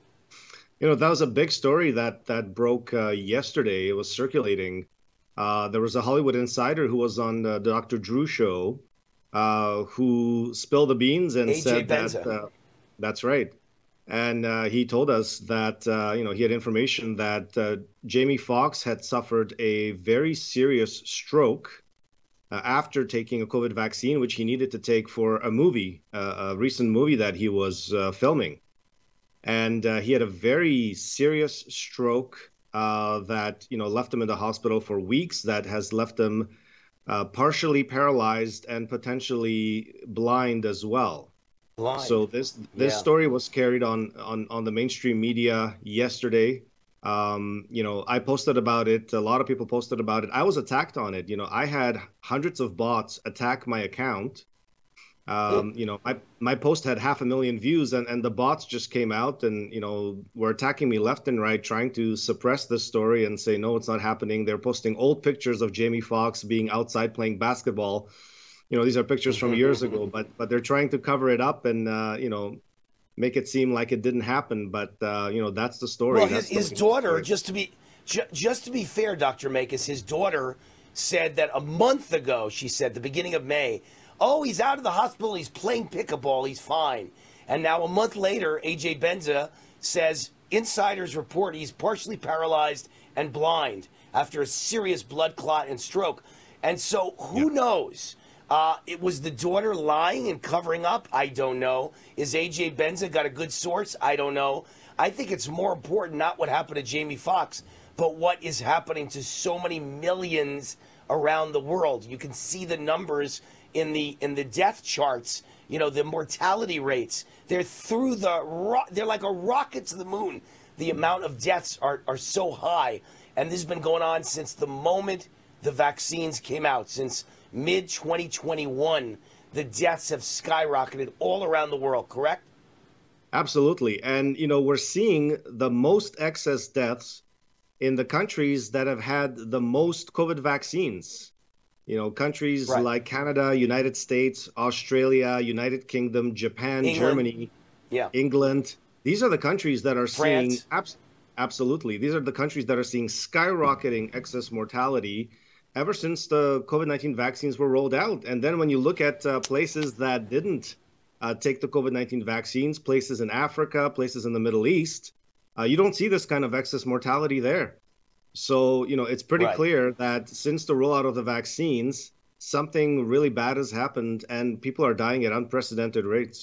You know, that was a big story that, that broke uh, yesterday. It was circulating. Uh, there was a Hollywood insider who was on the Doctor Drew show uh, who spilled the beans and A J said Benza. that, uh, that's right. And uh, he told us that, uh, you know, he had information that uh, Jamie Foxx had suffered a very serious stroke uh, after taking a COVID vaccine, which he needed to take for a movie, uh, a recent movie that he was uh, filming. And uh, he had a very serious stroke uh, that, you know, left him in the hospital for weeks, that has left him uh, partially paralyzed and potentially blind as well. Blind. So this this Yeah. story was carried on, on on the mainstream media yesterday. Um, you know, I posted about it. A lot of people posted about it. I was attacked on it. You know, I had hundreds of bots attack my account. Um, you know, my my post had half a million views, and, and the bots just came out and, you know, were attacking me left and right, trying to suppress this story and say, no, it's not happening. They're posting old pictures of Jamie Foxx being outside playing basketball. You know, these are pictures from years ago, but but they're trying to cover it up and, uh, you know, make it seem like it didn't happen. But, uh, you know, that's the story. Well, That's his, the his daughter, just to be ju- just to be fair, Doctor Makis, his daughter said that a month ago, she said, the beginning of May, oh, he's out of the hospital, he's playing pickleball, he's fine. And now a month later, A J Benza says insiders report he's partially paralyzed and blind after a serious blood clot and stroke. And so who yeah. knows? Uh, it was the daughter lying and covering up? I don't know. Is A J Benza got a good source? I don't know. I think it's more important not what happened to Jamie Foxx, but what is happening to so many millions around the world. You can see the numbers in the in the death charts. You know, the mortality rates. They're through the ro- they're like a rocket to the moon. The amount of deaths are are so high, and this has been going on since the moment the vaccines came out, since mid twenty twenty-one. The deaths have skyrocketed all around the world, correct? Absolutely. And, you know, we're seeing the most excess deaths in the countries that have had the most COVID vaccines. You know, countries Right. like Canada, United States, Australia, United Kingdom, Japan, England. Germany, Yeah. England. These are the countries that are seeing, France. abs- absolutely, these are the countries that are seeing skyrocketing excess mortality ever since the COVID nineteen vaccines were rolled out. And then when you look at uh, places that didn't uh, take the COVID nineteen vaccines, places in Africa, places in the Middle East, uh, you don't see this kind of excess mortality there. So, you know, it's pretty Right. clear that since the rollout of the vaccines, something really bad has happened and people are dying at unprecedented rates.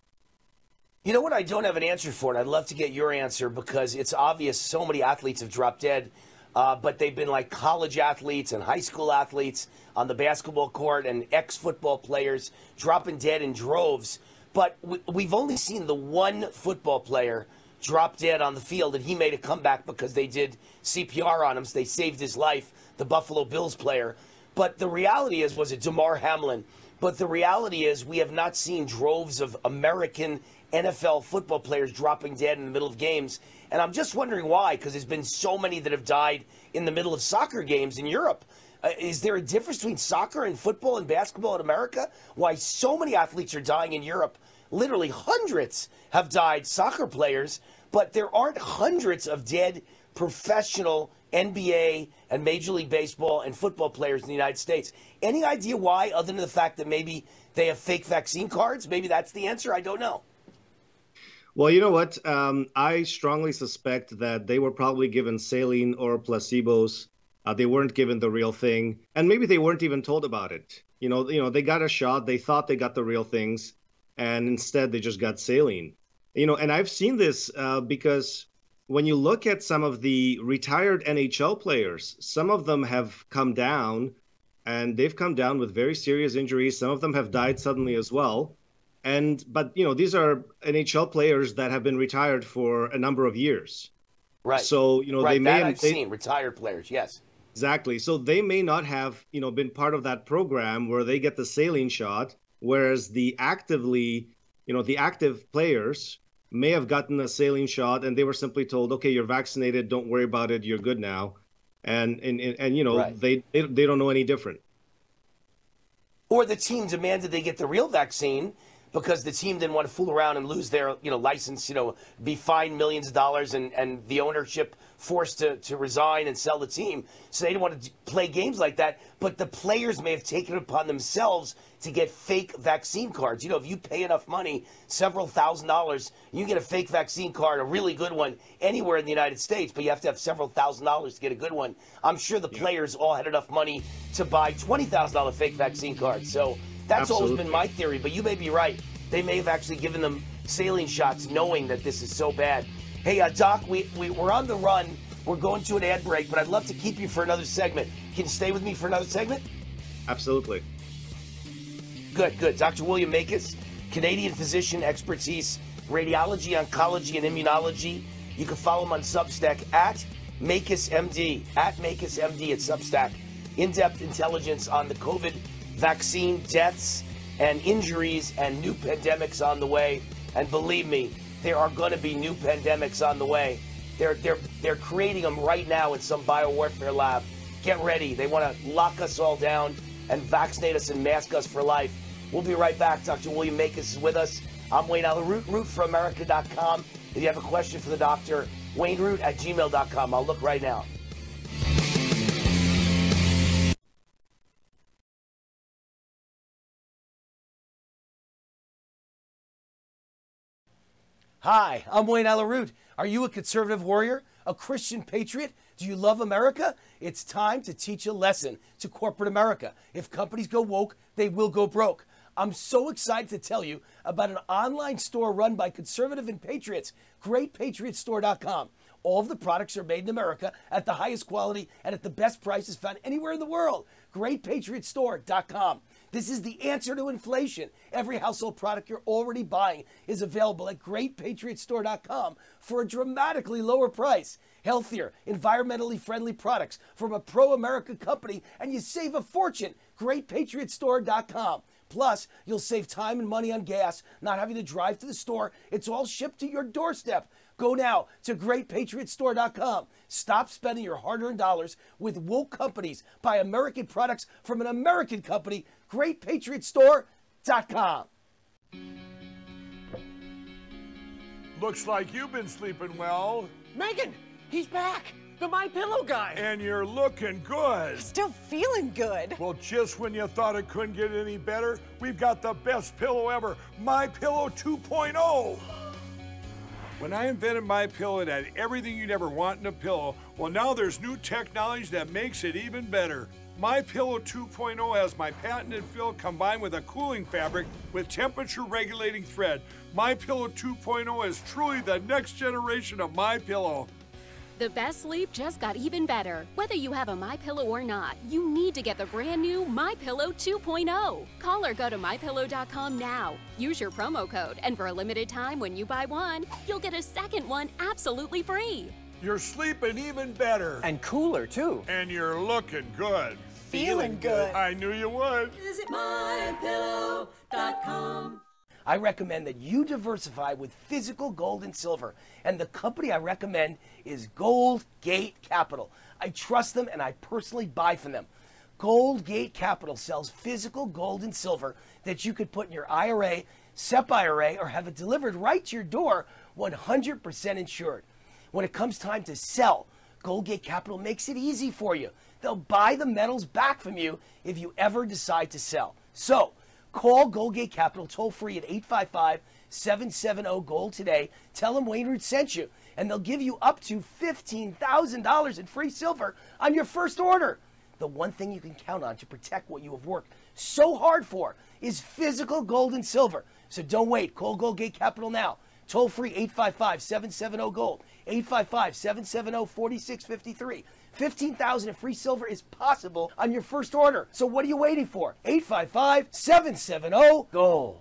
You know what? I don't have an answer for it. I'd love to get your answer because it's obvious so many athletes have dropped dead, uh, but they've been like college athletes and high school athletes on the basketball court and ex-football players dropping dead in droves. But we, we've only seen the one football player drop dead on the field, and he made a comeback because they did C P R on him. So they saved his life, the Buffalo Bills player. But the reality is, was it Damar Hamlin? But the reality is we have not seen droves of American N F L football players dropping dead in the middle of games. And I'm just wondering why, because there's been so many that have died in the middle of soccer games in Europe. Uh, is there a difference between soccer and football and basketball in America? Why so many athletes are dying in Europe? Literally hundreds have died, soccer players, but there aren't hundreds of dead professional N B A and Major League Baseball and football players in the United States. Any idea why, other than the fact that maybe they have fake vaccine cards? Maybe that's the answer. I don't know. Well, you know what? Um, I strongly suspect that they were probably given saline or placebos. Uh, they weren't given the real thing, and maybe they weren't even told about it. You know, you know, they got a shot. They thought they got the real things, and instead they just got saline. You know, and I've seen this uh, because when you look at some of the retired N H L players, some of them have come down, and they've come down with very serious injuries. Some of them have died suddenly as well. And but, you know, these are N H L players that have been retired for a number of years. Right. So, you know, right, they may that have I've they, seen retired players. Yes. Exactly. So they may not have, you know, been part of that program where they get the saline shot, whereas the actively, you know, the active players may have gotten a saline shot and they were simply told, okay, you're vaccinated, don't worry about it, you're good now. And, and, and, and you know, Right. they, they they don't know any different. Or the team demanded they get the real vaccine because the team didn't want to fool around and lose their, you know, license, you know, be fined millions of dollars and, and the ownership forced to, to resign and sell the team. So they didn't want to play games like that. But the players may have taken it upon themselves to get fake vaccine cards. You know, if you pay enough money, several thousand dollars, you can get a fake vaccine card, a really good one, anywhere in the United States, but you have to have several thousand dollars to get a good one. I'm sure the players all had enough money to buy twenty thousand dollars fake vaccine cards. So that's Absolutely. always been my theory, but you may be right. They may have actually given them saline shots knowing that this is so bad. Hey, uh, Doc, we, we, we're on the run. We're going to an ad break, but I'd love to keep you for another segment. Can you stay with me for another segment? Absolutely. Good, good. Doctor William Makis, Canadian physician, expertise, radiology, oncology, and immunology. You can follow him on Substack at Makis M D, at Makis M D at Substack. In-depth intelligence on the COVID vaccine deaths and injuries and new pandemics on the way. And believe me, there are going to be new pandemics on the way. They're, they're, they're creating them right now in some biowarfare lab. Get ready. They want to lock us all down and vaccinate us and mask us for life. We'll be right back. Doctor William Makis is with us. I'm Wayne Allyn Root, root for america dot com. If you have a question for the doctor, wayne root at gmail dot com. I'll look right now. Hi, I'm Wayne Allyn Root. Are you a conservative warrior? A Christian patriot? Do you love America? It's time to teach a lesson to corporate America. If companies go woke, they will go broke. I'm so excited to tell you about an online store run by conservative and patriots, great patriot store dot com. All of the products are made in America at the highest quality and at the best prices found anywhere in the world. great patriot store dot com. This is the answer to inflation. Every household product you're already buying is available at great patriot store dot com for a dramatically lower price. Healthier, environmentally friendly products from a pro-America company, and you save a fortune. great patriot store dot com. Plus, you'll save time and money on gas, not having to drive to the store. It's all shipped to your doorstep. Go now to great patriot store dot com. Stop spending your hard-earned dollars with woke companies. Buy American products from an American company. great patriot store dot com. Looks like you've been sleeping well. Megan, he's back. The My Pillow guy. And you're looking good. Still feeling good. Well, just when you thought it couldn't get any better, we've got the best pillow ever, My Pillow two point oh. When I invented My Pillow, it had everything you'd ever want in a pillow. Well, now there's new technology that makes it even better. My Pillow two point oh has my patented fill combined with a cooling fabric with temperature regulating thread. My Pillow two point oh is truly the next generation of My Pillow. The best sleep just got even better. Whether you have a MyPillow or not, you need to get the brand new My Pillow two point oh. Call or go to my pillow dot com now. Use your promo code, and for a limited time when you buy one, you'll get a second one absolutely free. You're sleeping even better. And cooler, too. And you're looking good. Feeling good. I knew you would. Visit my pillow dot com. I recommend that you diversify with physical gold and silver. And the company I recommend is Gold Gate Capital. I trust them and I personally buy from them. Gold Gate Capital sells physical gold and silver that you could put in your I R A, S E P I R A, or have it delivered right to your door, one hundred percent insured. When it comes time to sell, Gold Gate Capital makes it easy for you. They'll buy the metals back from you if you ever decide to sell. So, call Gold Gate Capital toll free at eight five five, seven seven zero, GOLD today. Tell them Wayne Root sent you, and they'll give you up to fifteen thousand dollars in free silver on your first order. The one thing you can count on to protect what you have worked so hard for is physical gold and silver. So don't wait. Call Gold Gate Capital now. Toll free eight five five, seven seven zero, GOLD. eight five five, seven seven zero, four six five three. fifteen thousand dollars in free silver is possible on your first order. So what are you waiting for? eight five five, seven seven zero, GOLD.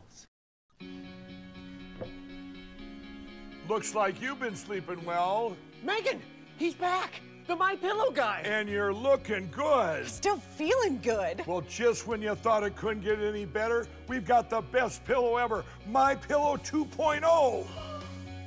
Looks like you've been sleeping well. Megan, he's back. The My Pillow guy. And you're looking good. Still feeling good. Well, just when you thought it couldn't get any better, we've got the best pillow ever, My Pillow two point oh.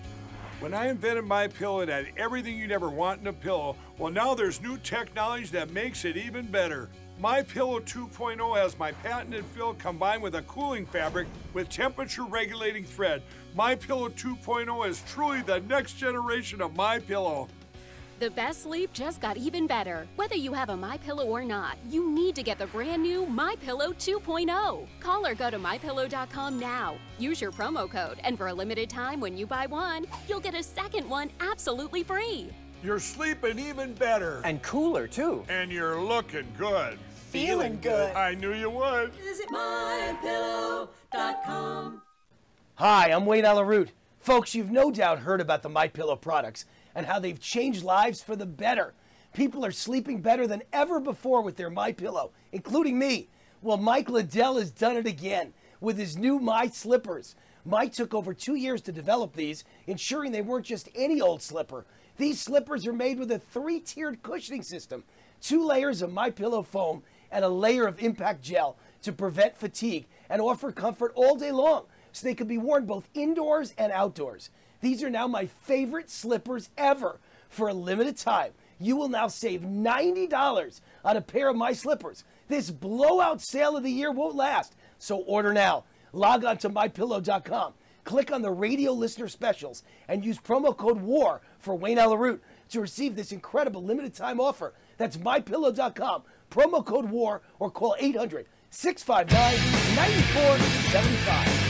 When I invented My Pillow, it had everything you'd ever want in a pillow. Well, now there's new technology that makes it even better. My Pillow two point oh has my patented fill combined with a cooling fabric with temperature regulating thread. My Pillow two point oh is truly the next generation of My Pillow. The best sleep just got even better. Whether you have a MyPillow or not, you need to get the brand new MyPillow two point oh. Call or go to my pillow dot com now. Use your promo code, and for a limited time when you buy one, you'll get a second one absolutely free. You're sleeping even better. And cooler, too. And you're looking good. Feeling good. I knew you would. Visit my pillow dot com. Hi, I'm Wayne Allyn Root. Folks, you've no doubt heard about the MyPillow products and how they've changed lives for the better. People are sleeping better than ever before with their MyPillow, including me. Well, Mike Liddell has done it again with his new My Slippers. Mike took over two years to develop these, ensuring they weren't just any old slipper. These slippers are made with a three-tiered cushioning system, two layers of MyPillow foam, and a layer of impact gel to prevent fatigue and offer comfort all day long, so they can be worn both indoors and outdoors. These are now my favorite slippers ever. For a limited time, you will now save ninety dollars on a pair of My Slippers. This blowout sale of the year won't last, so order now. Log on to my pillow dot com, click on the radio listener specials, and use promo code WAR for Wayne Allyn Root to receive this incredible limited time offer. That's my pillow dot com, promo code WAR, or call eight hundred, six five nine, nine four seven five.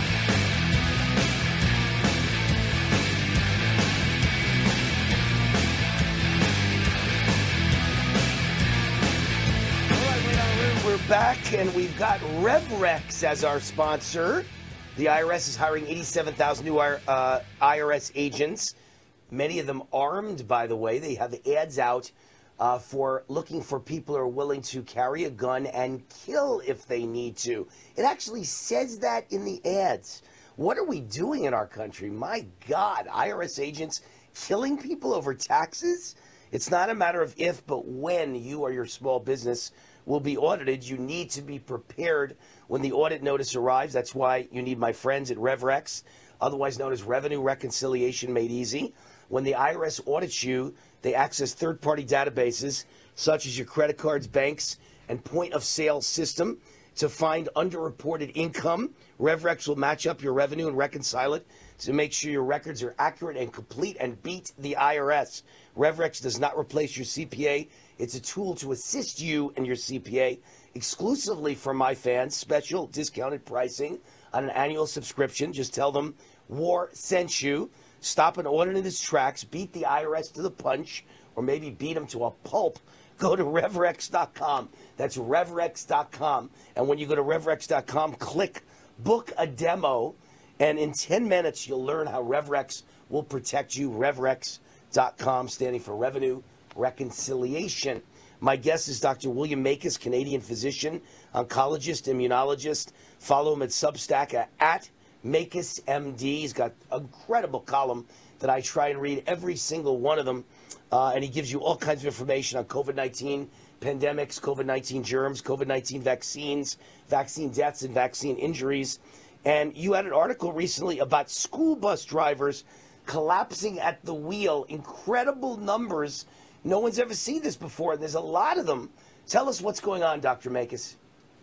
We're back, and we've got RevRex as our sponsor. The I R S is hiring eighty-seven thousand new uh, I R S agents, many of them armed, by the way. They have ads out uh, for looking for people who are willing to carry a gun and kill if they need to. It actually says that in the ads. What are we doing in our country? My God, I R S agents killing people over taxes? It's not a matter of if, but when you or your small business will be audited. You need to be prepared when the audit notice arrives. That's why you need my friends at RevRex, otherwise known as Revenue Reconciliation Made Easy. When the I R S audits you, they access third-party databases such as your credit cards, banks, and point-of-sale system to find underreported income. RevRex will match up your revenue and reconcile it to make sure your records are accurate and complete and beat the I R S. RevRex does not replace your C P A. It's a tool to assist you and your C P A exclusively for my fans. Special discounted pricing on an annual subscription. Just tell them War sent you. Stop an audit in its tracks. Beat the I R S to the punch, or maybe beat them to a pulp. Go to rev rex dot com. That's rev rex dot com. And when you go to rev rex dot com, click Book a Demo. And in ten minutes, you'll learn how RevRex will protect you. rev rex dot com, standing for Revenue Reconciliation. My guest is Doctor William Makis, Canadian physician, oncologist, immunologist. Follow him at Substack at Makis M D. He's got an incredible column that I try and read every single one of them. Uh, and he gives you all kinds of information on COVID nineteen pandemics, COVID nineteen germs, COVID nineteen vaccines, vaccine deaths, and vaccine injuries. And you had an article recently about school bus drivers collapsing at the wheel. Incredible numbers. No one's ever seen this before, and there's a lot of them. Tell us what's going on, Doctor Makis.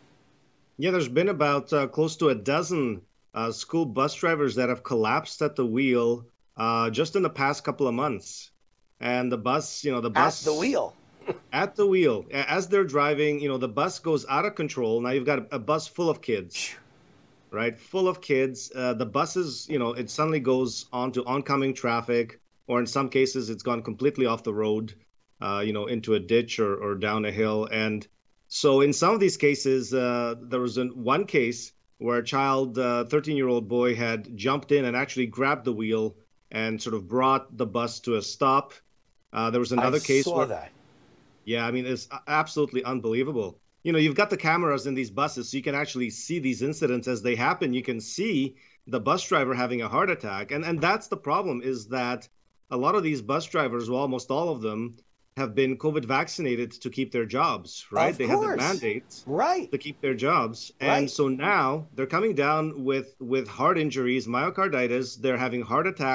Yeah, there's been about uh, close to a dozen uh, school bus drivers that have collapsed at the wheel uh, just in the past couple of months. And the bus, you know, the bus... At the wheel. At the wheel. As they're driving, you know, the bus goes out of control. Now you've got a bus full of kids, right? Full of kids. Uh, the buses, you know, it suddenly goes onto oncoming traffic, or in some cases, it's gone completely off the road, uh, you know, into a ditch or, or down a hill. And so in some of these cases, uh, there was an, one case where a child, uh, thirteen-year-old boy had jumped in and actually grabbed the wheel and sort of brought the bus to a stop. Uh, there was another I case saw where, that. Yeah, I mean, it's absolutely unbelievable. You know, you've got the cameras in these buses, so you can actually see these incidents as they happen. You can see the bus driver having a heart attack. And, and that's the problem, is that a lot of these bus drivers, well, almost all of them, have been COVID vaccinated to keep their jobs, right? Of they course. have the mandates right. to keep their jobs. Right. And so now they're coming down with, with heart injuries, myocarditis. They're having heart attacks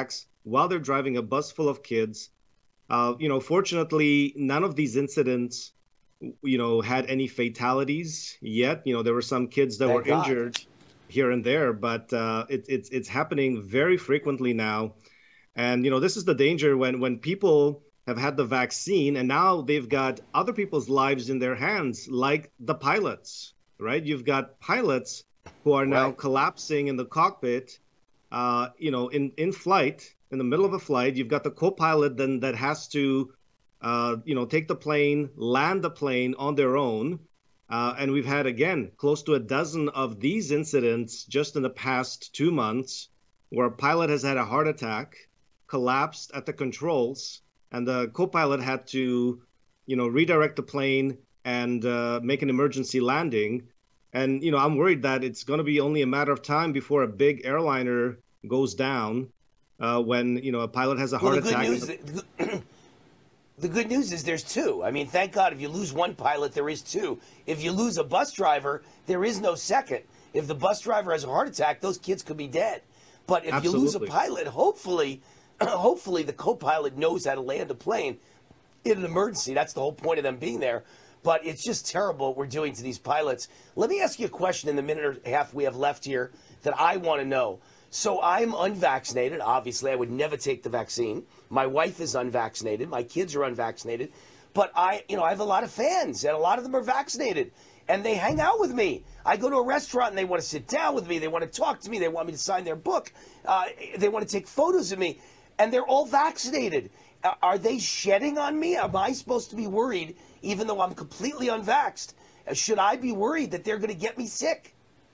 while they're driving a bus full of kids. Uh, you know, fortunately, none of these incidents, you know, had any fatalities yet. You know, there were some kids that Thank were God. injured here and there, but uh, it, it's it's happening very frequently now. And, you know, this is the danger when when people have had the vaccine and now they've got other people's lives in their hands, like the pilots, right? You've got pilots who are now Right. collapsing in the cockpit, uh, you know, in, in flight, in the middle of a flight. You've got the co-pilot then that has to, uh, you know, take the plane, land the plane on their own. Uh, and we've had, again, close to a dozen of these incidents just in the past two months where a pilot has had a heart attack, collapsed at the controls, and the co-pilot had to, you know, redirect the plane and uh, make an emergency landing. And, you know, I'm worried that it's going to be only a matter of time before a big airliner goes down uh, when, you know, a pilot has a Well, heart the good attack. news, the, the good news is there's two. I mean, thank God if you lose one pilot, there is two. If you lose a bus driver, there is no second. If the bus driver has a heart attack, those kids could be dead. But if you lose a Absolutely. pilot, hopefully, hopefully the co-pilot knows how to land a plane in an emergency. That's the whole point of them being there. But it's just terrible what we're doing to these pilots. Let me ask you a question in the minute or half we have left here that I want to know. So I'm unvaccinated. Obviously, I would never take the vaccine. My wife is unvaccinated. My kids are unvaccinated. But I, you know, I have a lot of fans, and a lot of them are vaccinated. And they hang out with me. I go to a restaurant, and they want to sit down with me. They want to talk to me. They want me to sign their book. Uh, they want to take photos of me. And they're all vaccinated. Uh, Are they shedding on me? Am I supposed to be worried, even though I'm completely unvaxxed? Uh, Should I be worried that they're going to get me sick?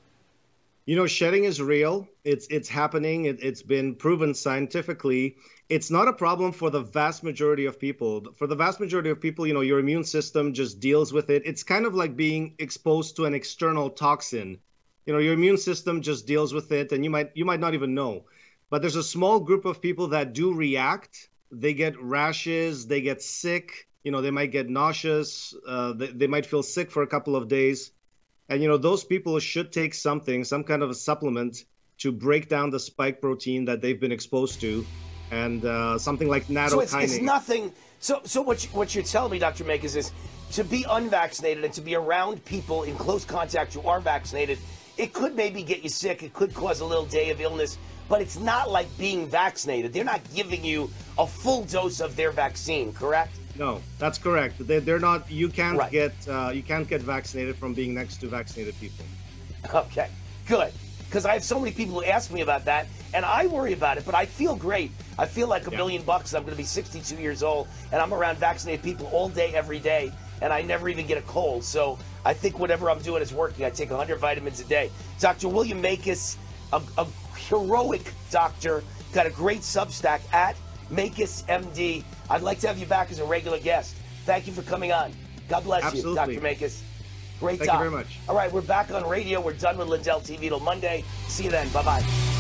You know, shedding is real. It's it's happening. It, it's been proven scientifically. It's not a problem for the vast majority of people. For the vast majority of people, you know, your immune system just deals with it. It's kind of like being exposed to an external toxin. You know, your immune system just deals with it, and you might you might not even know. But there's a small group of people that do react. They get rashes. They get sick. You know, they might get nauseous. Uh, they, they might feel sick for a couple of days. And, you know, those people should take something, some kind of a supplement to break down the spike protein that they've been exposed to, and uh, something like nattokinase. So it's, it's nothing. So, so what, you, what you're telling me, Doctor Makis, is to be unvaccinated and to be around people in close contact who are vaccinated, it could maybe get you sick. It could cause a little day of illness, but it's not like being vaccinated. They're not giving you a full dose of their vaccine, correct? No, that's correct. They, they're not. You can't Right. get uh, you can't get vaccinated from being next to vaccinated people. Okay, good. Because I have so many people who ask me about that, and I worry about it, but I feel great. I feel like a Yeah. million bucks. I'm going to be sixty-two years old, and I'm around vaccinated people all day, every day, and I never even get a cold. So I think whatever I'm doing is working. I take one hundred vitamins a day. Doctor William Makis, a, a heroic doctor, got a great Substack at Makis M D. I'd like to have you back as a regular guest. Thank you for coming on. God bless Absolutely. you, Doctor Makis. Great Thank you talk. very much. All right, we're back on radio. We're done with Lindell T V till Monday. See you then. Bye-bye.